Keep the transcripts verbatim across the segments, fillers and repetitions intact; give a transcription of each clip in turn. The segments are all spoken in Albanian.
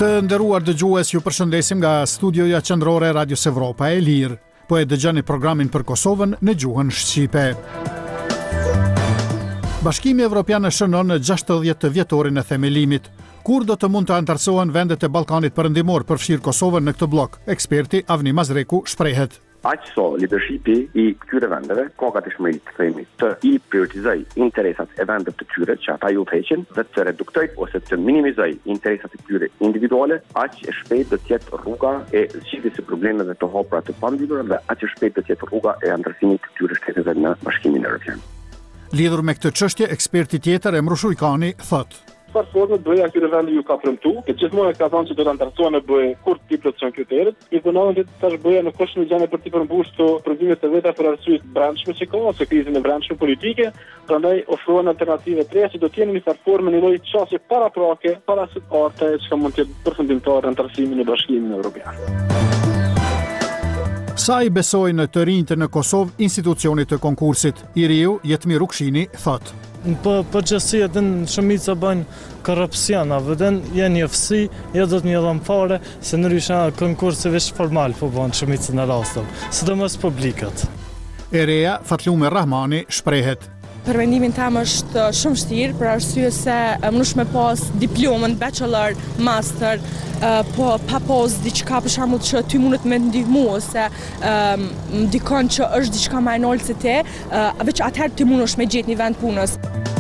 Të nderuar dëgjues, ju përshëndesim nga studioja qendrore e Radios Evropa e Lirë. Po e dëgjoni programin për Kosovën në gjuhën shqipe. Bashkimi Evropian e shënon gjashtëdhjetë vjetorin e themelimit. Kur do të mund të antarësohen vendet e Ballkanit Perëndimor përfshir Kosovën në këtë blok? Eksperti Avni Mazreku shprehet. Aq so leadershipi i këtyre vendeve ka gatishmëri të themi të i prioritizoj interesat e vendeve të tyre që ata ju heqin dhe të reduktoj ose të minimizoj interesat e tyre individuale, aq e shpejt do të jetë rruga e zgjidhjes së problemeve të hapura të pambyllura dhe aq e shpejt do të jetë rruga e antarësimit të këtyre shteteve në Bashkimin Evropian. Lidhur me këtë çështje, eksperti tjetër Emrush Ujkani thotë: Çfarë forme bëja këtyre vendi ju ka premtu, që gjithmonë ka thënë se do të antarësohen në bëj kur ti plotëson kriteret. I vonohen tash bëja në kushtin e gjane për të përmbushur të provimet e veta për arsye të brendshme që ka ose krizën e brendshme politike, prandaj ofrohen alternative të reja që do të jenë në një formë në lloj çështje paraprake, para se arte që mund të jetë përfundimtare antarësimin në Bashkimin Evropian. Sa i besojnë të rinjtë në Kosovë institucionit të konkursit? Iriu Jetmir Ukshini thotë: Po përgjithësi edhe në shumica bën korrupsion, apo den janë njëfsi, jo do të një dhëm fare, se ndryshe konkursi veç formal po bën shumicën e rasteve, sidomos publikat. E reja Fatlume Rahmani shprehet: Për mendimin tim është shumë vështirë për arsye se mënush me pas diplomën bachelor, master, po pa pas diçka për shembull që ty mundet me ndihmu ose um, dikon që është diçka më e lartë se ti, uh, veç atëherë ty mundesh me gjetë një vend punës.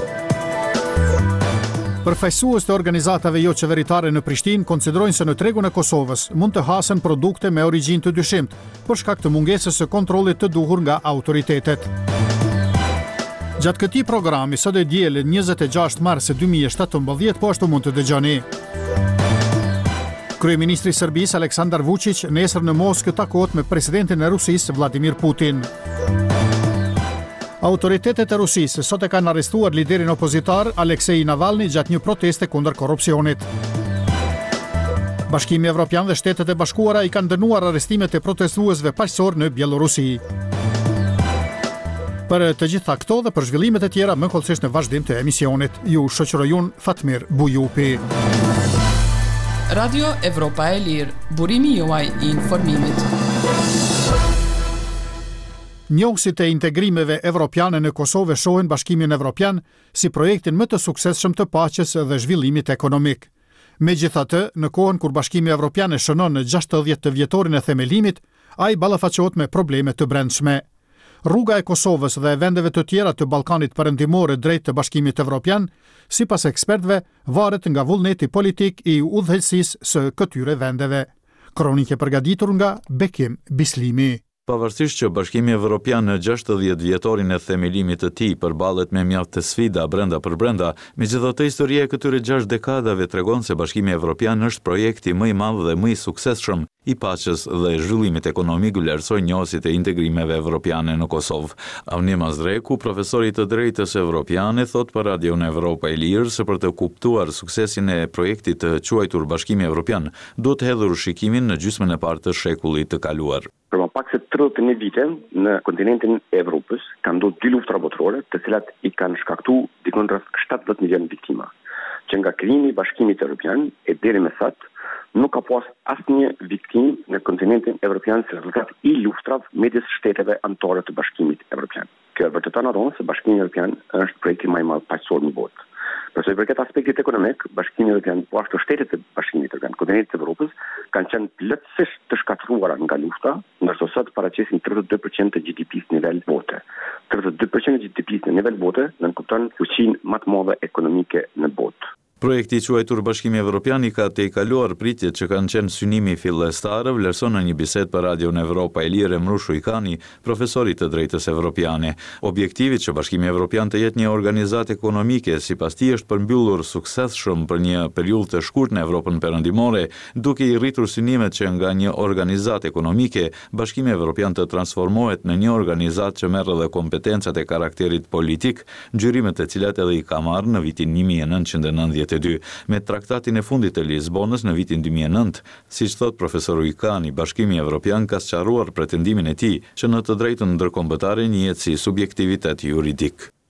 Përfaqësues të organizatave jo qeveritare në Prishtinë konsiderojnë se në tregun e Kosovës mund të hasen produkte me origjinë të dyshimt, për shkak të mungesës së kontrollit të duhur nga autoritetet. Gjatë këtij programi, sot e diel njëzet e gjashtë mars dy mijë e shtatëmbëdhjetë, po ashtu mund të dëgjoni. Kryeministri i Serbisë Aleksandar Vučić nesër në Moskë takohet me presidentin e Rusisë Vladimir Putin. Autoritetet e Rusisë sot e kanë arrestuar liderin opozitar Aleksej Navalny gjatë një proteste kundër korrupsionit. Bashkimi Evropian dhe Shtetet e Bashkuara i kanë dënuar arrestimet e protestuesve paqësor në Bielorusi. Për të gjitha këto dhe për zhvillimet e tjera më kollësisht në vazhdim të emisionit, ju shoqëroj unë Fatmir Bujupi. Radio Evropa e Lirë, burimi juaj i informimit. Njohësit e integrimeve evropiane në Kosovë shohin Bashkimin Evropian si projektin më të suksesshëm të paqes dhe zhvillimit ekonomik. Megjithatë, në kohën kur Bashkimi Evropian e shënon në gjashtëdhjetë vjetorin e themelimit, ai ballafaqohet me probleme të brendshme. Rruga e Kosovës dhe e vendeve të tjera të Ballkanit Perëndimor drejt të Bashkimit Evropian, sipas ekspertëve, varet nga vullneti politik i udhëheqësisë së këtyre vendeve. Kronike përgatitur nga Bekim Bislimi. Pavarësisht që Bashkimi Evropian në gjashtëdhjetë vjetorin e themelimit të tij përballet me mjaft të sfida brenda për brenda, megjithatë historia e këtyre gjashtë dekadave tregon se Bashkimi Evropian është projekti më i madh dhe më i suksesshëm i paqes dhe zhvillimit ekonomik, vlerësoj njohësit e integrimeve evropiane në Kosovë. Avni Mazreku, profesori të drejtës evropiane, thot për Radion Evropa e Lirë se për të kuptuar suksesin e projektit të quajtur Bashkimi Evropian, duhet të hedhur shikimin në gjysmën e parë të shekullit të kaluar. Për më pak se tridhjetë e një vite në kontinentin e Evropës kanë ndodhur dy luftra botërore, të cilat i kanë shkaktuar diku rreth shtatëdhjetë milionë viktima, që nga krijimi i Bashkimit Evropian e deri më sot nuk ka pas asnjë viktim në kontinentin evropian si rezultat i luftrave midis shteteve anëtare të Bashkimit Evropian. Kjo vërteton atë se Bashkimi Evropian është projekti më i madh paqësor në botë. Për sa i përket aspektit ekonomik, Bashkimi Evropian, po ashtu shtetet e Bashkimit Evropian, kontinentit të Evropës, kanë qenë plotësisht të shkatruara nga lufta, ndërsa sot paraqisin tridhjetë e dy përqind të G D P-s në nivel bote. tridhjetë e dy përqind të G D P-s në nivel bote nënkupton fuqinë më të madhe ekonomike në botë. Projekti i quajtur Bashkimi Evropian i ka të i kaluar pritjet që kanë qenë synimi fillestarë, vlerëson në një bisedë për Radion Evropa e Lirë Emrush Ujkani, profesori të drejtës evropiane. Objektivi që Bashkimi Evropian të jetë një organizatë ekonomike, sipas tij është përmbyllur suksesshëm për një periudhë të shkurtër në Evropën Perëndimore, duke i rritur synimet që nga një organizatë ekonomike, Bashkimi Evropian të transformohet në një organizatë që merr edhe kompetencat e karakterit politik, ngjyrimet e cilat edhe i ka marrë në vitin një mijë e nëntëqind e nëntëdhjetë e dy me traktatin e fundit të Lisbonës në vitin dy mijë e nëntë, siç thot profesori Ujkani, Bashkimi Evropian ka sqaruar pretendimin e tij që në të drejtën ndërkombëtare njihet si subjektivitet juridik.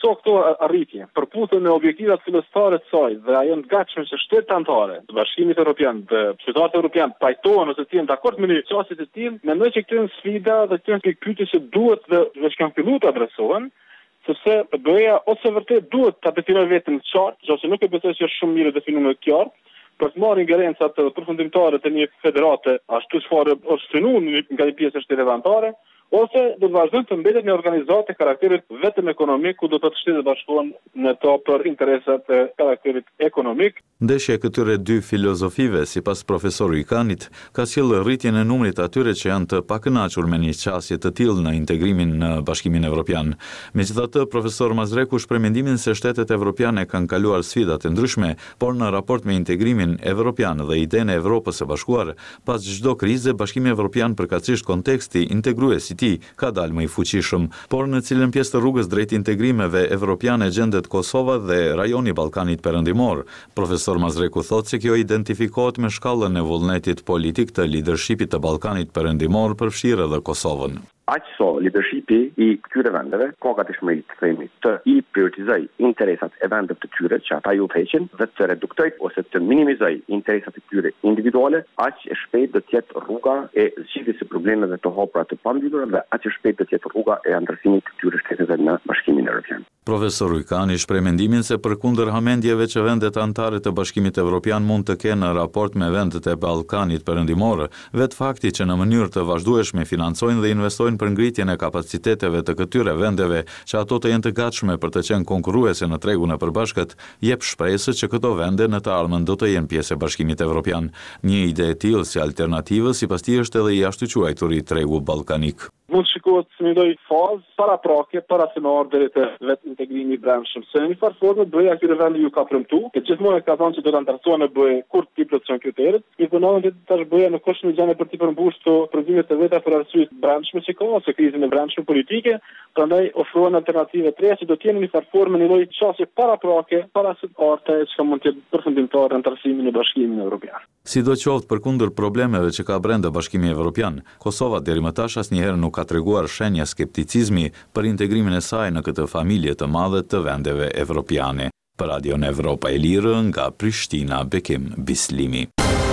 Co këto arritje përputhen me objektivat fillestare të saj dhe ajo të gatshme që shtetet anëtare të Bashkimit Evropian, të qytetarët evropian pajtohen ose të jenë dakord me një çështje të tillë, mendoj që këto janë sfida dhe këto janë pyetje që duhet dhe veç kanë filluar të adresohen, sepse B E-ja ose vërtet duhet ta definojë vetëm qartë, ose nuk e besoj që është shumë mirë definuar qartë, për të marrë ingerencat përfundimtare të një federate, ashtu çfarë është synuar nga një pjesë e shtetit anëtare, ose do të vazhdojnë të mbetet një organizatë e karakterit vetëm ekonomik, ku do të të shtetet bashkohen në to për interesat e karakterit ekonomik. Ndeshja e këtyre dy filozofive, sipas profesorit Ikanit, ka sjellë rritjen e numrit atyre që janë të pakënaqur me një qasje të tillë në integrimin në Bashkimin Evropian. Megjithatë, profesor Mazreku shpreh mendimin se shtetet evropiane kanë kaluar sfida të ndryshme, por në raport me integrimin evropian dhe idenë e Evropës së Bashkuar, pas çdo krize, Bashkimi Evropian përkatësisht konteksti integrues i tij ka dalë më i fuqishëm, por në cilën pjesë të rrugës drejt integrimeve evropiane gjendet Kosova dhe rajoni i Ballkanit Perëndimor. Profesor Mazreku thotë se kjo identifikohet me shkallën e vullnetit politik të leadershipit të Ballkanit Perëndimor, përfshirë edhe Kosovën. Aq so leadershipi i këtyre vendeve ka gatishmëri të themi të i prioritizoj interesat e vendeve të tyre që ata ju heqin dhe të reduktoj ose të minimizoj interesat e tyre individuale, aq e shpejt do të jetë rruga e zgjidhjes së problemeve të hapura të pambyllura dhe aq e shpejt do të jetë rruga e ndërthimit të këtyre shteteve në Bashkimin Evropian. Profesor Ikani shpreh mendimin se përkundër hamendjeve që vendet anëtare të Bashkimit Evropian mund të kenë në raport me vendet e Ballkanit Perëndimor, vetë fakti që në mënyrë të vazhdueshme financojnë dhe investojnë për ngritjen e kapaciteteve të këtyre vendeve që ato të jenë të gatshme për të qenë konkurruese në tregun e përbashkët, jep shpresë që këto vende në të ardhmen do të jenë pjesë e Bashkimit Evropian. Një ide e tillë si alternativë sipas tij është edhe i jashtëquajtur i tregu ballkanik. Mund shikohet si një lloj fazë paraprake, paracionar deri te vetë integrimi i brendshëm. Se në një farë forme B E-ja këtyre vendi ju ka premtuar, që gjithmonë ka thënë se do ta ndërtohen në B E kur ti plotëson kriteret. I punojnë ditë tash B E-ja në kush në gjendje për të përmbushur këto prodhime të veta për arsye të brendshme që ka ose krizën e brendshme politike, prandaj ofrohen alternative të reja që do të jenë në një farë forme një lloj çështje paraprake, paracionare që mund të jetë përfundimtare në ndërsimin e Bashkimit Evropian. Sidoqoftë përkundër problemeve që ka brenda Bashkimi Evropian, Kosova deri më tash asnjëherë nuk ka treguar shenja skepticizmi për integrimin e saj në këtë familje të madhe të vendeve evropiane. Për Radion Evropa e Lirë nga Prishtina, Bekim Bislimi.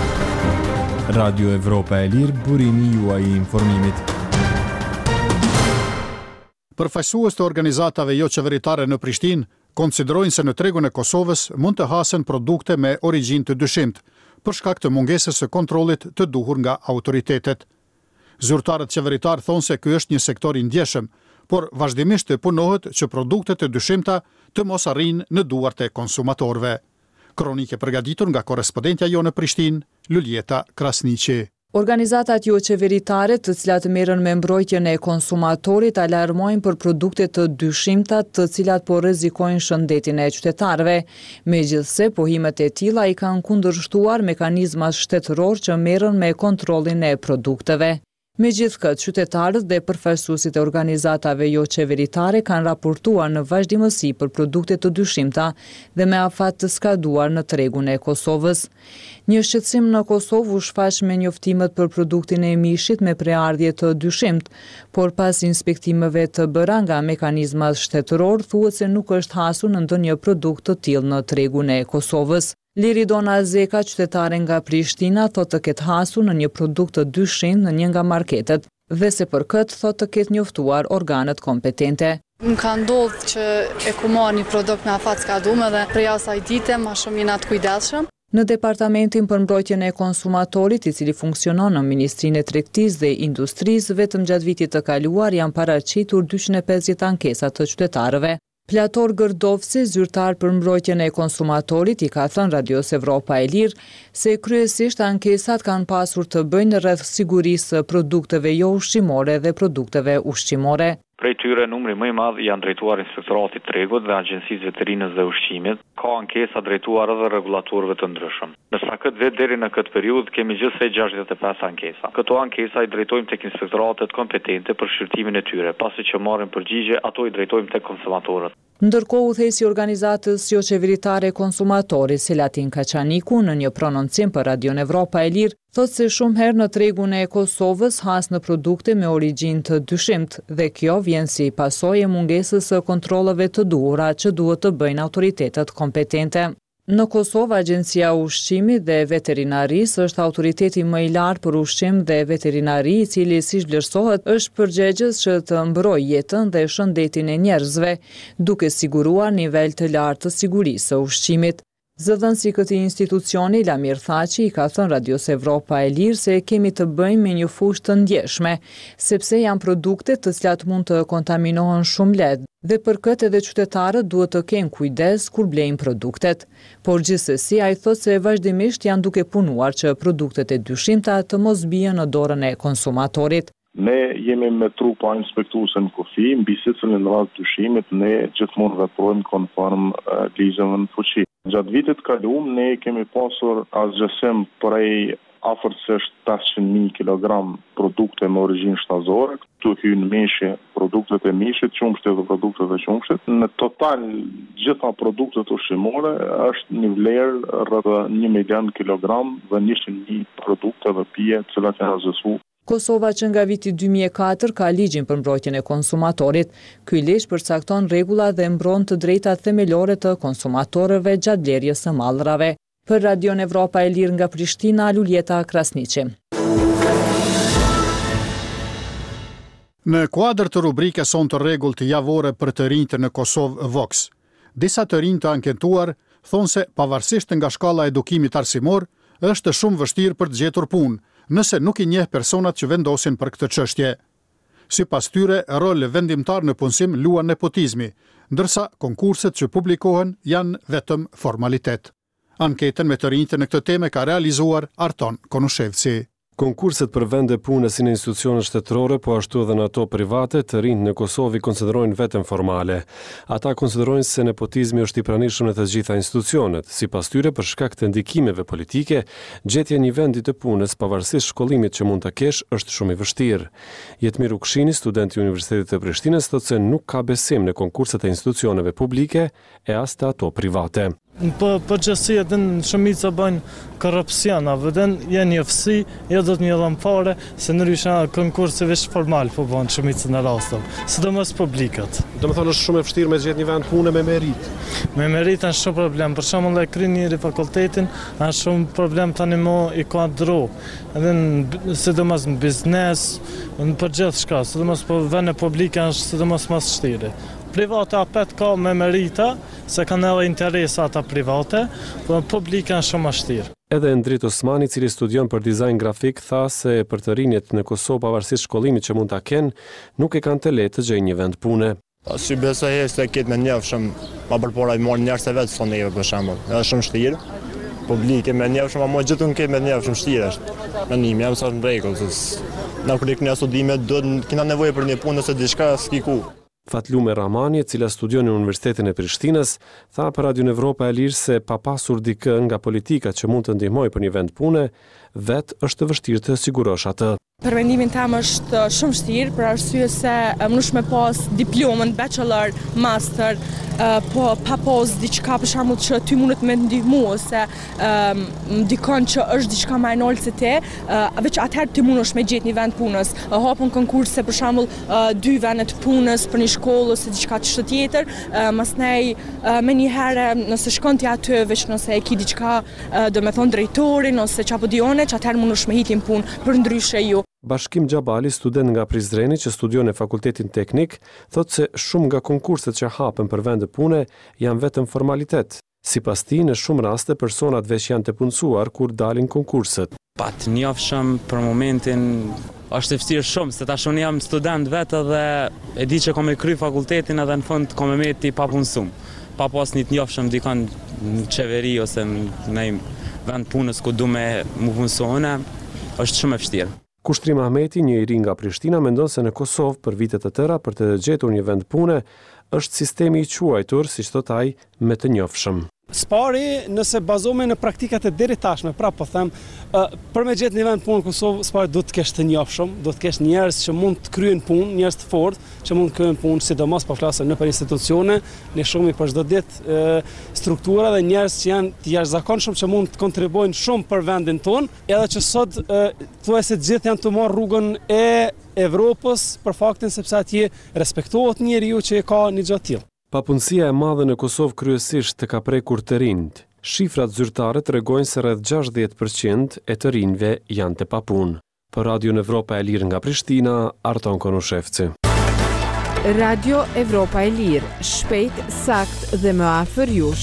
Radio Evropa e Lirë, burimi juaj i informimit. Përfaqësues të organizatave jo qeveritare në Prishtinë konsiderojnë se në tregun e Kosovës mund të hasen produkte me origjinë të dyshimt, për shkak të mungesës së kontrollit të duhur nga autoritetet. Zyrtarët qeveritar thonë se ky është një sektor i ndjeshëm, por vazhdimisht të punohet që produktet e dyshimta të mos arrijnë në duart e konsumatorëve. Kronikë e përgatitur nga korrespondentja jonë në Prishtinë, Luljeta Krasniqi. Organizatat jo qeveritare të cilat merren me mbrojtjen e konsumatorit alarmojnë për produkte të dyshimta të cilat po rrezikojnë shëndetin e qytetarëve. Megjithse, pohimet e tilla i kanë kundërshtuar mekanizmat shtetëror që merren me kontrollin e produkteve. Megjithkëtë, qytetarët dhe përfaqësuesit e organizatave jo qeveritare kanë raportuar në vazhdimësi për produkte të dyshimta dhe me afat të skaduar në tregun e Kosovës. Një shqetësim në Kosovë u shfaq me njoftimet për produktin e mishit me preardhje të dyshimt, por pas inspektimeve të bëra nga mekanizmat shtetëror, thuhet se nuk është hasur në ndonjë produkt të tillë në tregun e Kosovës. Liridona Zeka, qytetare nga Prishtina, thotë të ketë hasur në një produkt të dyshimt në një nga marketet dhe se për këtë thotë të ketë njoftuar organet kompetente. Më ka ndodhur që e ku marr një produkt me afat skaduar dhe prej asaj dite më shumë jena të kujdesshëm. Në Departamentin për mbrojtjen e konsumatorit, i cili funksionon në Ministrinë e Tregtisë dhe Industrisë, vetëm gjatë vitit të kaluar janë paraqitur dyqind e pesëdhjetë ankesa të qytetarëve. Plator Gërdovci, zyrtar për mbrojtjen e konsumatorit, i ka thënë Radios Evropa e Lirë se kryesisht ankesat kanë pasur të bëjnë rreth sigurisë së produkteve jo ushqimore dhe produkteve ushqimore. Prej tyre numri më i madh janë drejtuar Inspektoratit Tregut dhe Agjencisë Veterinës dhe Ushqimit, ka ankesa drejtuar edhe rregulatorëve të ndryshëm. Ndërsa këtë vit deri në këtë periudhë kemi gjithsej gjashtëdhjetë e pesë ankesa. Këto ankesa i drejtojmë tek inspektoratet kompetente për shqyrtimin e tyre, pasi që marrin përgjigje, ato i drejtojmë tek konsumatorët. Ndërkohë, udhëheqësi i organizatës jo qeveritare konsumatori Selatin Kaçaniku në një prononcim për Radion Evropa e Lirë thotë se shumë herë në tregun e Kosovës has në produkte me origjinë të dyshimt dhe kjo vjen si pasojë e mungesës së kontrolleve të duhura që duhet të bëjnë autoritetet kompetente. Në Kosovë, Agjencia e Ushqimit dhe Veterinarisë është autoriteti më i lartë për ushqim dhe veterinari, i cili si vlerësohet është përgjegjës që të mbrojë jetën dhe shëndetin e njerëzve, duke siguruar nivel të lartë të sigurisë së ushqimit. Zëdhënësi i këtij institucioni, Lamir Thaçi, i ka thënë Radios Evropa e Lirë se kemi të bëjmë me një fushë të ndjeshme, sepse janë produkte të cilat mund të kontaminohen shumë lehtë dhe për këtë edhe qytetarët duhet të kenë kujdes kur blejnë produktet. Por gjithsesi, ai thotë se vazhdimisht janë duke punuar që produktet e dyshimta të mos bien në dorën e konsumatorit. Ne jemi me trupa inspektuese në kufi, mbi secilin radhë dyshimit ne gjithmonë veprojmë konform uh, ligjeve në fuqi. Gjatë vitit kaluar ne kemi pasur asgjësim prej afërsisht pesëqind mijë kilogram produkte me origjinë shtazore, këtu hyn meshje, produktet e meshit, qumshtit dhe produktet e qumshtit. Në total gjitha produktet ushqimore është një vlerë rreth një milion kilogram dhe njëqind mijë produkte dhe pije të cilat janë zgjuar. Kosova që nga viti dy mijë e katër ka ligjin për mbrojtjen e konsumatorit. Ky ligj përcakton rregulla dhe mbron të drejtat themelore të konsumatorëve gjatë blerjes së mallrave. Për Radion Evropa e Lirë nga Prishtina, Luljeta Krasniqi. Në kuadër të rubrikës son të rregullt javore për të rinjtë në Kosovë Vox, disa të rinj të anketuar thonë se pavarësisht nga shkalla e edukimit arsimor, është shumë vështirë për të gjetur punë, nëse nuk i njeh personat që vendosin për këtë çështje. Sipas tyre, rol vendimtar në punësim luan nepotizmi, ndërsa konkurset që publikohen janë vetëm formalitet. Anketën me të rinjtë në këtë temë ka realizuar Arton Konushevci. Konkurset për vende pune si në institucione shtetërore, po ashtu edhe në ato private, të rinjtë në Kosovë konsiderojnë vetëm formale. Ata konsiderojnë se nepotizmi është i pranishëm në të gjitha institucionet. Sipas tyre, për shkak të ndikimeve politike, gjetja një vendi të punës pavarësisht shkollimit që mund ta kesh është shumë i vështirë. Jetmir Ukshini, student i Universitetit të Prishtinës, thotë se nuk ka besim në konkurset e institucioneve publike e as të ato private. Për përgjithësi edhe në shumica bëjnë korrupsiona, vëden janë njëfsi, jo do të një dhëmfare, se ndryshe konkurse veç formal po bën shumicën e rasteve, sidomos publikat. Do të thonë është shumë e vështirë me gjetë një vend pune me merit. Me merit është shumë problem, për shembull e kryen njëri fakultetin, është shumë problem tani mo i ka dro. Edhe në, sidomos në biznes, në përgjithshka, sidomos po vende publike është sidomos më vështirë. Private apet ka me merita, se kanë edhe interesa ata private, por publika është shumë vështirë. Edhe Endrit Osmani, i cili studion për dizajn grafik, tha se për të rinjt në Kosovë pavarësisht shkollimit që mund ta kenë, nuk e kanë të lehtë të gjejnë një vend pune. Si besoj se këtë me njëfshëm, ma përpora i morë njerëz se vetë son neve për shembull. Është shumë vështirë. Publike me njëfshëm, ama gjithun këtë me njëfshëm vështirë është. Menimi jam sa në rregull, se na kur ne studime do kena nevojë për një punë se diçka s'kiku. Fatlume Ramani, e cila studion në Universitetin e Prishtinës, tha për Radion Evropa e Lirë se pa pasur dikë nga politika që mund të ndihmojë për një vend pune, vetë është vështirë të sigurosh atë. Për mendimin tim është shumë vështirë për arsye se mënush me pas diplomën bachelor, master, po pa pas diçka për shembull që ty mundet me ndihmu ose ndikon që është diçka më e lartë se ti, veç atëherë ti mundesh me gjetë një vend punës. Hapun konkurse për shembull dy vende të punës për një shkollë ose diçka të tjetër, masnej më një herë nëse shkon ti aty veç nëse e ke diçka, do të thonë drejtorin ose çapo dione, atëherë mundesh me hitin punë, për ndryshe ju. Bashkim Gjabali, student nga Prizreni që studion në Fakultetin Teknik, thotë se shumë nga konkurset që hapen për vende pune janë vetëm formalitet. Sipas tij, në shumë raste personat veç janë të punësuar kur dalin konkurset. Pa të njohshëm për momentin është e vështirë shumë, se tash unë jam student vetë dhe e di që kam e kry fakultetin edhe në fund kam e meti pa punësum. Pa pas një të njohshëm dikon në qeveri ose në vend punës ku du me mu punësone, është shumë e vështirë. Kushtrim Ahmeti, një i ri nga Prishtina, mendon se në Kosovë për vite të tëra për të gjetur një vend pune është sistemi i quajtur, siç thot ai, me të njohshëm. Spari, nëse bazohemi në praktikat e deri tashme, pra po them, për me gjetë një vend punë në Kosovë, Spari do të kesh të njohshëm, do të kesh njerëz që mund të kryejnë punë, njerëz të fortë që mund të kryejnë punë, sidomos po flasëm nëpër institucione, ne shohim për çdo ditë struktura dhe njerëz që janë të jashtëzakonshëm që mund të kontribuojnë shumë për vendin tonë, edhe që sot thuajse të gjithë janë të marrë rrugën e Evropës për faktin sepse atje respektohet njeriu që e ka një gjë të tillë. Papunësia e madhe në Kosovë kryesisht të ka prekur të rinjt. Shifrat zyrtare tregojnë se rreth gjashtëdhjetë përqind e të rinjve janë të papunë. Për Radio Evropa e Lirë nga Prishtina, Arton Konushevci. Radio Evropa e Lirë, shpejt, sakt dhe më afër jush.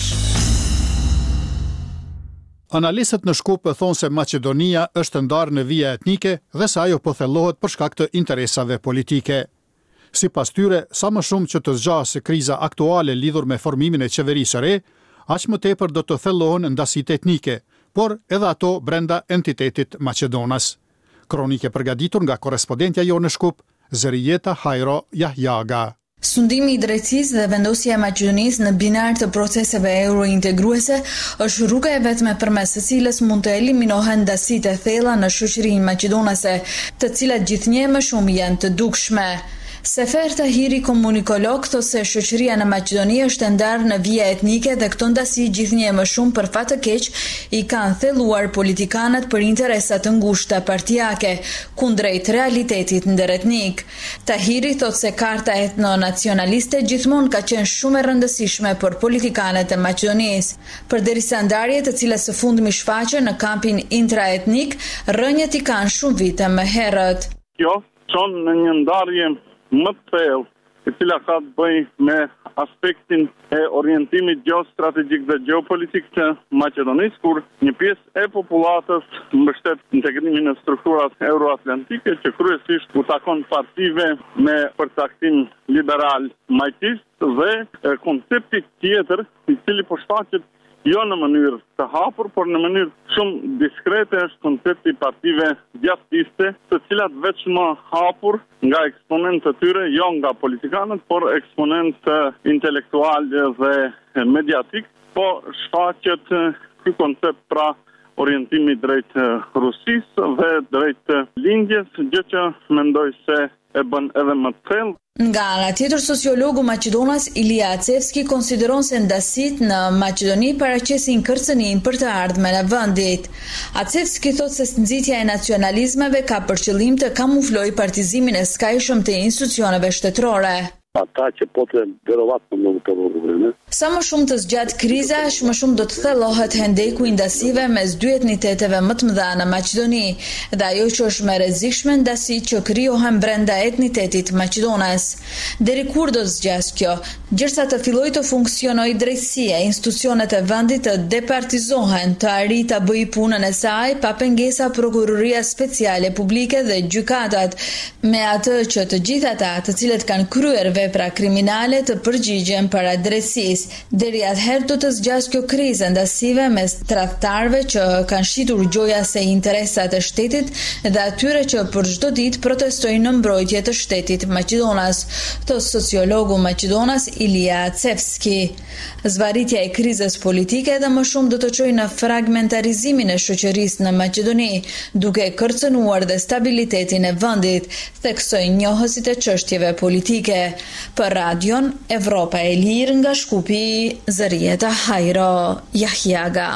Analistët në Shkup thonë se Maqedonia është ndarë në vija etnike dhe se ajo po thellohet për shkak të interesave politike. Si pas tyre, sa më shumë që të zgjasë kriza aktuale lidhur me formimin e qeverisë së re, aq më tepër do të thellohen ndasitë etnike, por edhe ato brenda entitetit Maqedonas. Kronike përgatitur nga korrespondentja jonë në Shkup, Zërijeta Hajro Jahjaga. Sundimi i drejtësisë dhe vendosja e Maqedonisë në binar të proceseve eurointegruese është rruga e vetme përmes së cilës mund të eliminohen ndasitë e thella në shoqërinë maqedonase, të cilat gjithnjë më shumë janë të dukshme. Sefer Tahiri, komunikolog, thosë se shoqëria në Maqedoni është ndarë në vija etnike dhe këto ndasi gjithnjë më shumë për fat të keq i kanë thelluar politikanët për interesa të ngushta partijake, kundrejt realitetit ndëretnik. Tahiri thotë se karta etno-nacionaliste gjithmonë ka qenë shumë e rëndësishme për politikanët e Maqedonisë, përderisa ndarjet të cilat së fundmi shfaqen në kampin intraetnik, rënjët i kanë shumë vite më herët. Kjo çon në një ndarje më të thellë, e cila ka të bëjë me aspektin e orientimit geostrategjik dhe geopolitik të Maqedonisë, kur një pjesë e popullatës mbështet integrimin në strukturat euroatlantike, që kryesisht u takon partive me përcaktim liberal majtist dhe koncepti tjetër, i cili po shfaqet jo në mënyrë të hapur, por në mënyrë shumë diskrete është koncepti partive djathtiste, të cilat veç më hapur nga eksponentë të tyre, jo nga politikanët, por eksponentë intelektuale dhe mediatik, po shfaqet ky koncept pra orientimi drejt Rusisë dhe drejt lindjes, gjë që mendoj se e bën edhe më të thellë. Nga ana tjetër, sociologu maqedonas Ilia Acevski konsideron se ndasit në Maqedoni paraqesin kërcënim për të ardhmen e vendit. Acevski thotë se nxitja e nacionalizmeve ka për qëllim të kamuflojë partizimin e skajshëm të institucioneve shtetërore. Ata që po të verovatno në të rrugëve. Sa më shumë të zgjat kriza, më shumë do të thellohet hendeku i ndasive mes dy etniteteve më të mëdha në Maqedoni, dhe ajo që është më e rrezikshme ndasit që krijohen brenda etnitetit maqedonas. Deri kur do të zgjas kjo? Gjërsa të fillojë të funksionojë drejtësia, institucionet e vendit të departizohen, të arrijë ta bëjë punën e saj pa pengesa prokuroria speciale publike dhe gjykatat, me atë që të gjithë ata të cilët kanë kryer vepra kriminale të përgjigjen para drejtësisë. Deri atëherë do të zgjas kjo krizë ndasive mes tradhtarëve që kanë shitur gjojas e interesat e shtetit dhe atyre që për çdo ditë protestojnë në mbrojtje të shtetit maqedonas, thos sociologu maqedonas Ilia Acevski. Zvarritja e krizës politike edhe më shumë do të çojë në fragmentarizimin e shoqërisë në Maqedoni, duke kërcënuar dhe stabilitetin e vendit, theksojnë njohësit e çështjeve politike. Për Radion Evropa e Lirë nga Shkupi, Zërijeta Hajro Jahjaga.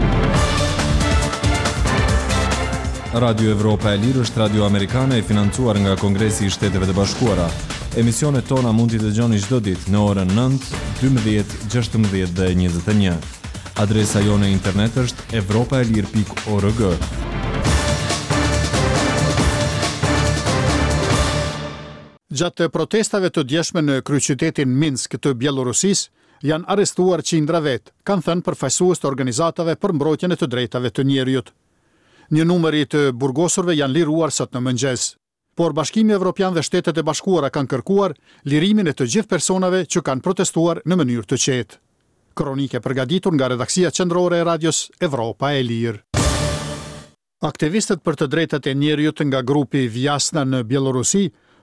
Radio Evropa e Lirë është radio amerikane e financuar nga Kongresi i Shteteve të Bashkuara. Emisionet tona mund t'i dëgjoni çdo ditë në orën nëntë, dymbëdhjetë, gjashtëmbëdhjetë dhe njëzet e një. Adresa jone internet është evropaelir pikë org. Gjatë protestave të djeshme në kryeqytetin Minsk të Bielorusis, janë arrestuar qindra vet, kanë thënë përfaqësues të organizatave për mbrojtjen e të drejtave të njerëzit. Një numër i të burgosurve janë liruar sot në mëngjes, por Bashkimi Evropian dhe Shtetet e Bashkuara kanë kërkuar lirimin e të gjithë personave që kanë protestuar në mënyrë të qetë. Kronike përgatitur nga redaksia qendrore e radios Evropa e Lirë. Aktivistët për të drejtat e njerëzit nga grupi Vjasna në Bielorusi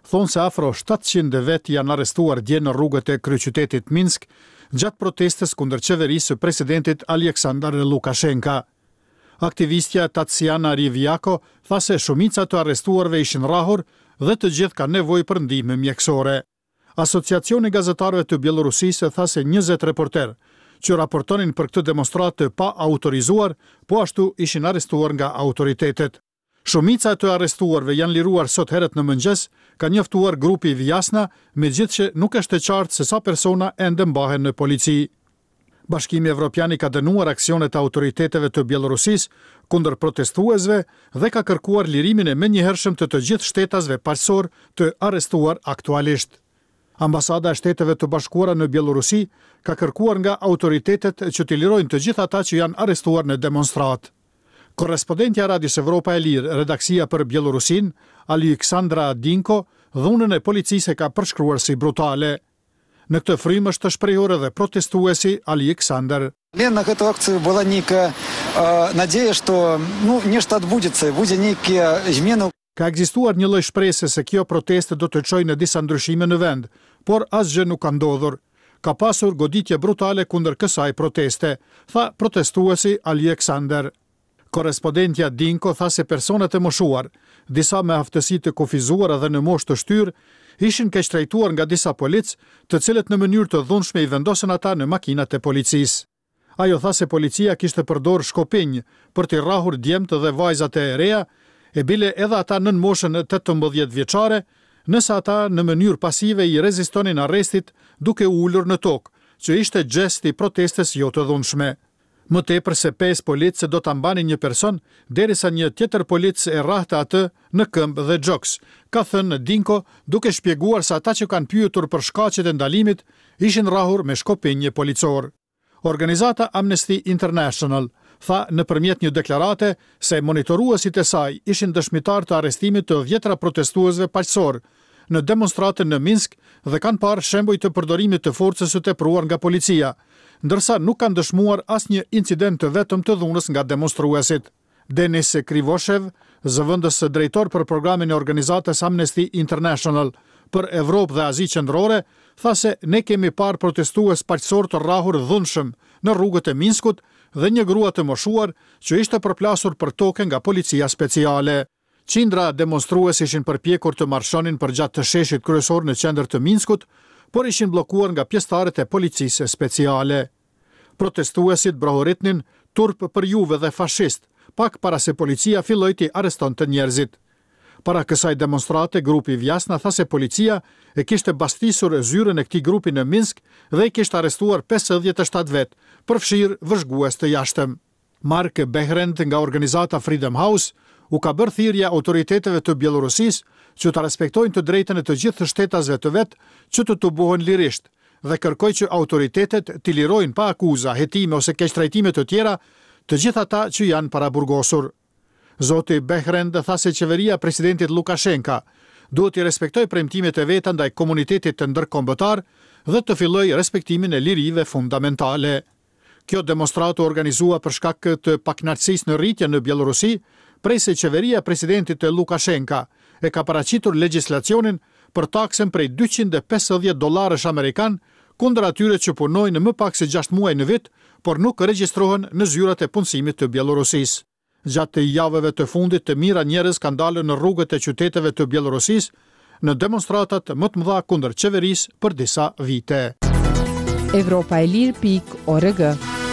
thonë se afro shtatëqind vet janë arrestuar dje në rrugët e kryeqytetit Minsk gjatë protestës kundër qeverisë së presidentit Aleksandar Lukashenka. Aktivistja Tatsiana Rivjako tha se shumica të arrestuarve ishin rrahur dhe të gjithë kanë nevojë për ndihmë mjekësore. Asociacioni gazetarëve të Bielorusisë tha se njëzet reporter që raportonin për këtë demonstratë të pa autorizuar, po ashtu ishin arrestuar nga autoritetet. Shumica të arrestuarve janë liruar sot herët në mëngjes, ka njoftuar grupi Vjasna, megjithëse nuk është e qartë se sa persona ende mbahen në polici. Bashkimi Evropian ka dënuar aksionet e autoriteteve të Bielorusisë kundër protestuesve dhe ka kërkuar lirimin e menjëhershëm të të gjithë shtetasve paqësor të arrestuar aktualisht. Ambasada e Shteteve të Bashkuara në Bielorusi ka kërkuar nga autoritetet që të lirojnë të gjithë ata që janë arrestuar në demonstratë. Korrespondentja e Radios Evropa e Lirë, redaksia për Bielorusin, Aleksandra Dinko, dhunën e policisë ka përshkruar si brutale. Në këtë frymë është të shprehur edhe protestuesi Александр. На эту акцию была некая надежда, что ну нечто отбудется, будет некие измены. Ka ekzistuar një lloj shpresë se kjo protestë do të çojë në disa ndryshime në vend, por asgjë nuk ka ndodhur. Ka pasur goditje brutale kundër kësaj proteste, tha protestuesi Alexander. Korrespondentja Dinko tha se personat e moshuar, disa me aftësi të kufizuara dhe në moshë të shtyrë, ishin keq trajtuar nga disa polic, të cilët në mënyrë të dhunshme i vendosën ata në makinat e policisë. Ajo tha se policia kishte përdorur shkopinj për të rrahur djemtë dhe vajzat e reja, e bile edhe ata nën moshën tetëmbëdhjetë vjeçare, nëse ata në mënyrë pasive i rezistonin arrestit duke ulur në tokë, që ishte gest i protestës jo të dhunshme. Më tepër se pesë policë do ta mbanin një person, derisa një tjetër policë e rrahte atë në këmbë dhe gjoks, ka thënë Dinko, duke shpjeguar se ata që kanë pyetur për shkaqet e ndalimit ishin rrahur me shkopinje policor. Organizata Amnesty International tha nëpërmjet një deklarate se monitoruesit e saj ishin dëshmitar të arrestimit të dhjetra protestuesve paqësor në demonstratën në Minsk dhe kanë parë shembuj të përdorimit të forcës së tepruar nga policia, ndërsa nuk kanë dëshmuar asnjë incident të vetëm të dhunës nga demonstruesit. Denis Krivoshev, zëvendës drejtor për programin e organizatës Amnesty International për Evropë dhe Azi Qendrore, tha se ne kemi parë protestues paqësor të rrahur dhunshëm në rrugët e Minskut dhe një grua të moshuar që ishte përplasur për tokë nga policia speciale. Qindra demonstrues ishin përpjekur të marshonin përgjatë të sheshit kryesor në qendër të Minskut, por ishin bllokuar nga pjesëtarët e policisë speciale. Protestuesit brohoritnin turp për juve dhe fashist, pak para se policia filloi të arrestonte njerëzit. Para kësaj demonstrate, grupi Vjasna tha se policia e kishte bastisur zyrën e këtij grupi në Minsk dhe i kishte arrestuar pesëdhjetë e shtatë vet, përfshirë vëzhgues të jashtëm. Mark Behrend nga organizata Freedom House u ka bërë thirrje autoriteteve të Bielorusisë që të respektojnë të drejtën e të gjithë shtetasve të vet që të tubohen lirisht dhe kërkoi që autoritetet të lirojnë pa akuza, hetime ose keqtrajtime të tjera të gjithë ata që janë paraburgosur. Zoti Behrend tha se qeveria e presidentit Lukashenka duhet të respektojë premtimet e veta ndaj komunitetit të ndërkombëtar dhe të fillojë respektimin e lirive fundamentale. Kjo demonstratë organizua për shkak të pakënaqësisë në rritje në Bielorusi, prej se qeveria e presidentit të Lukashenka e ka paraqitur legjislacionin për taksën prej dyqind e pesëdhjetë dollarësh amerikan kundër atyre që punojnë më pak se gjashtë muaj në vit, por nuk regjistrohen në zyrat e punësimit të Bielorusisë. Gjatë javëve të fundit të mira njerëz kanë dalë në rrugët e qyteteve të Bielorusisë në demonstratat më të mëdha kundër qeverisë për disa vite. Evropa e Lirë pikë org.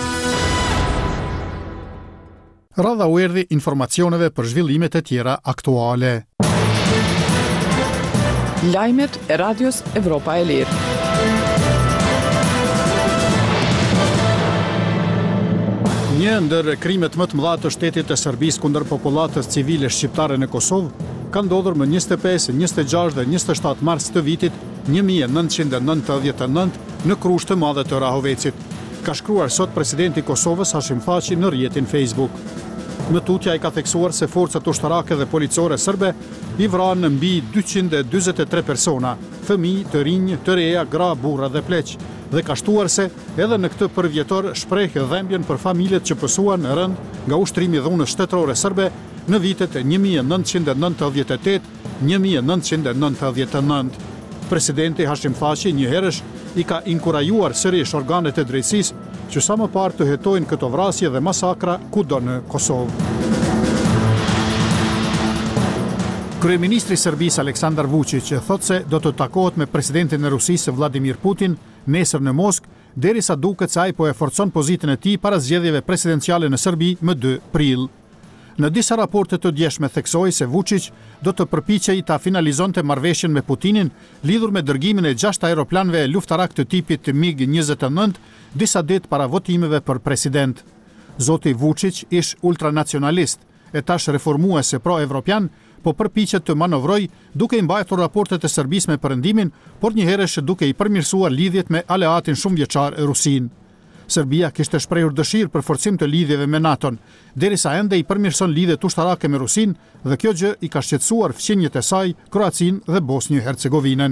Radha u erdhi informacioneve për zhvillimet e tjera aktuale. Lajmet e Radios Evropa e Lirë. Një ndër krimet më të mëdha të shtetit të Serbisë kundër popullatës civile shqiptare në Kosovë ka ndodhur më njëzet e pesë, njëzet e gjashtë dhe njëzet e shtatë mars të vitit një mijë e nëntëqind e nëntëdhjetë e nëntë në Krusht të Madhe të Rahovecit, ka shkruar sot presidenti i Kosovës Hashim Thaçi në rrjetin Facebook. Në tutje ai ka theksuar se forcat ushtarake dhe policore serbe i vranë mbi dyqind e dyzet e tre persona, fëmijë, të rinj, të reja, gra, burra dhe pleq, dhe ka shtuar se edhe në këtë përvjetor shpreh dhembjen për familjet që pësuan rënd nga ushtrimi i dhunës shtetërore serbe në vitet një mijë e nëntëqind e nëntëdhjetë e tetë një mijë e nëntëqind e nëntëdhjetë e nëntë. Presidenti Hashim Thaçi njëherësh i ka inkurajuar sërish organet e drejtësisë që sa më parë të hetojnë këto vrasje dhe masakra kudo në Kosovë. Kryeministri i Serbisë Aleksandar Vučić thotë se do të takohet me presidentin e Rusisë Vladimir Putin nesër në Moskë, derisa duket se ai po e forcon pozitën e tij para zgjedhjeve presidenciale në Serbi më dy prill. Në disa raporte të djeshme theksoi se Vučić do të përpiqej ta finalizonte marrëveshjen me Putinin lidhur me dërgimin e gjashtë aeroplanëve luftarak të tipit MiG njëzet e nëntë disa ditë para votimeve për president. Zoti Vučić, ish ultranacionalist e tash reformuese pro-evropian, po përpiqet të manovroj duke i mbajtur raportet e Serbisë me perëndimin, por njëherësh duke i përmirësuar lidhjet me aleatin shumëvjeçar Rusin. Serbia kishte shprehur dëshirë për forcim të lidhjeve me NATO-n, derisa ende i përmirëson lidhjet ushtarake me Rusin dhe kjo gjë i ka shqetësuar fqinjet e saj, Kroacinë dhe Bosnjë-Hercegovinën.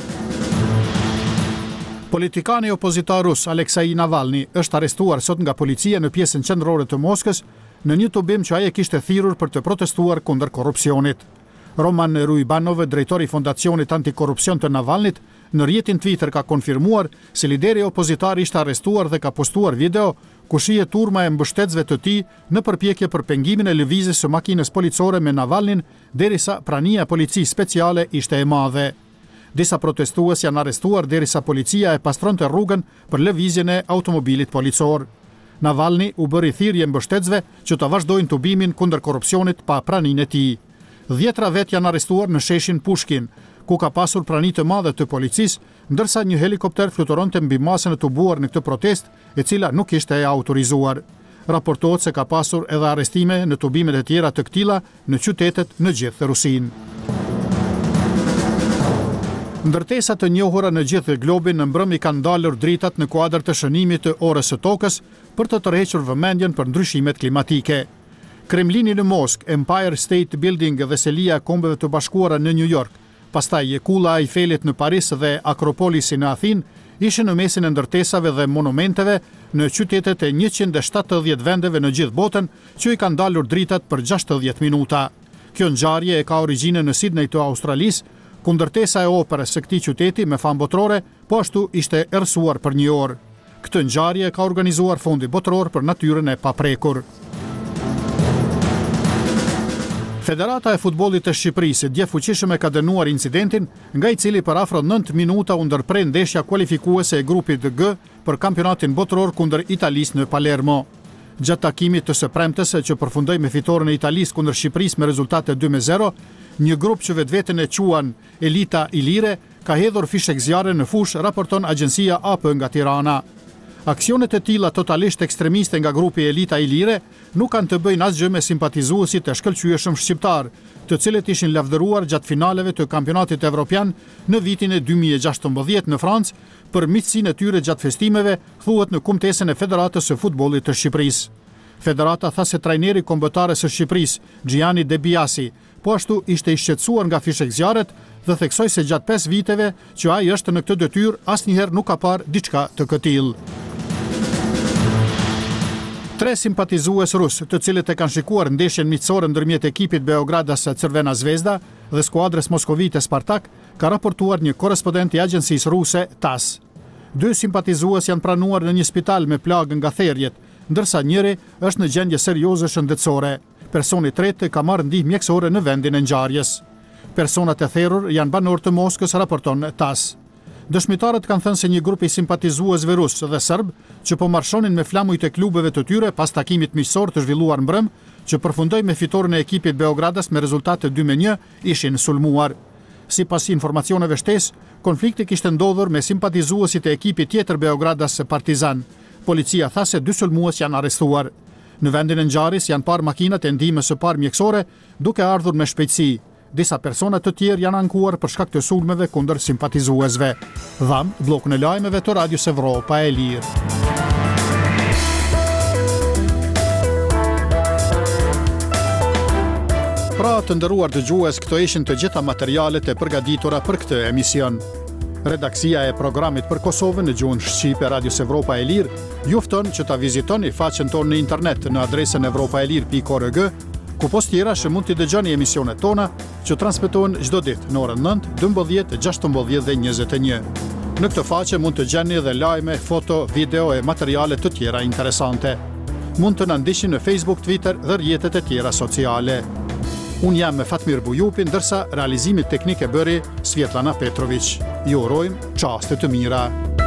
Politikani opozitar rus Aleksei Navalny është arrestuar sot nga policia në pjesën qendrore të Moskës në një tubim që ai e kishte thirrur për të protestuar kundër korrupsionit. Roman Ruibanov, drejtori i fondacionit antikorrupsion të Navalnit, në rrjetin Twitter ka konfirmuar se lideri opozitar ishte arrestuar dhe ka postuar video ku shihet turma e mbështetësve të tij në përpjekje për pengimin e lëvizjes së makinës policore me Navalnin, derisa prania e policisë speciale ishte e madhe. Disa protestues janë arrestuar derisa policia e pastronte rrugën për lëvizjen e automobilit policor. Navalny u bëri thirrje mbështetësve që të vazhdojnë tubimin kundër korrupsionit pa praninë e tij. Dhjetra vet janë arrestuar në sheshin Pushkin, ku ka pasur prani të madhe të policisë, ndërsa një helikopter fluturonte mbi masën e tubuar në këtë protestë, e cila nuk ishte e autorizuar. Raportohet se ka pasur edhe arrestime në tubimet e tjera të këtilla në qytetet në gjithë Rusinë. Ndërtesa të njohura në gjithë globin në mbrëm i kanë ndalur dritat në kuadër të shënimit të orës së tokës për të tërhequr vëmendjen për ndryshimet klimatike. Kremlini në Moskë, Empire State Building dhe selia e Kombeve të Bashkuara në New York, pastaj Jekulla e Eifelit në Paris dhe Akropolisi në Athinë, ishin në mesin e ndërtesave dhe monumenteve në qytetet e njëqind e shtatëdhjetë vendeve në gjithë botën që i kanë dalur dritat për gjashtëdhjetë minuta. Kjo ngjarje e ka origjinën në Sydney të Australisë, ku ndërtesa e operës së këtij qyteti me famë botërore po ashtu ishte errësuar për një orë. Këtë ngjarje ka organizuar Fondi Botëror për Natyrën e Paprekur. Federata e futbollit të Shqipërisë dje fuqishëm e ka dënuar incidentin nga i cili për afro nëntë minuta u ndërprej ndeshja kualifikuese e grupit G për kampionatin botëror kundër Italisë në Palermo. Gjatë takimit të së premtes që përfundoi me fitoren e Italisë kundër Shqipërisë me rezultate dy me zero, një grup që vetveten e quan Elita Ilire ka hedhur fishek zjarre në fush, raporton agjencia A P nga Tirana. Aksionet e tilla totalisht ekstremiste nga grupi Elita Ilire nuk kanë të bëjnë asgjë me simpatizuesit e shkëlqyeshëm shqiptar, të cilët ishin lavdëruar gjatë finaleve të kampionatit evropian në vitin e dy mijë e gjashtëmbëdhjetë në Francë për miqësinë e tyre gjatë festimeve, thuhet në kumtesën e Federatës së Futbollit të Shqipërisë. Federata tha se trajneri kombëtare së Shqipërisë, Gianni De Biasi, po ashtu ishte i shqetësuar nga fishek zjarret dhe theksoi se gjatë pesë viteve që ai është në këtë detyrë asnjëherë nuk ka parë diçka të këtillë. Tre simpatizues rus, të cilët e kanë shikuar ndeshjen miqësore ndërmjet ekipit Beogradas Crvena Zvezda dhe skuadrës moskovite Spartak, ka raportuar një korrespondent i agjencisë ruse T A S. Dy simpatizues janë pranuar në një spital me plagë nga therrjet, ndërsa njëri është në gjendje serioze shëndetësore. Personi i tretë ka marrë ndihmë mjekësore në vendin e ngjarjes. Personat e therrur janë banor të Moskës, raporton T A S. Dëshmitarët kanë thënë se një grup i simpatizuesve rus dhe serb që po marshonin me flamujt e klubeve të tyre pas takimit miqësor të zhvilluar mbrëm, që përfundoi me fitoren e ekipit Beogradas me rezultate dy me një, ishin sulmuar. Sipas informacioneve shtesë, konflikti kishte ndodhur me simpatizuesit e ekipit tjetër Beogradas Partizan. Policia tha se dy sulmues janë arrestuar. Në vendin e ngjarjes janë parë makinat e ndihmës së parë mjekësore duke ardhur me shpejtësi. Disa persona të tjerë janë ankuar për shkak të sulmeve kundër simpatizuesve. Dham, bllokun e lajmeve të Radios Evropa e Lirë. Pra të nderuar dëgjues, këto ishin të gjitha materialet e përgatitura për këtë emision. Redaksia e programit për Kosovën në gjuhën shqipe Radios Evropa e Lirë ju fton që ta vizitoni faqen tonë në internet në adresën evropaelir pikë org, Ku post tjera që mund t'i dëgjoni emisionet tona që transmetohen çdo ditë në orën nëntë, dymbëdhjetë, gjashtëmbëdhjetë dhe njëzet e një. Në këtë faqe mund të gjeni edhe lajme, foto, video e materiale të tjera interesante. Mund të na ndiqni në Facebook, Twitter dhe rrjetet e tjera sociale. Unë jam me Fatmir Bujupi, ndërsa realizimit teknik e bëri Svjetlana Petrović. Ju urojmë çaste të mira.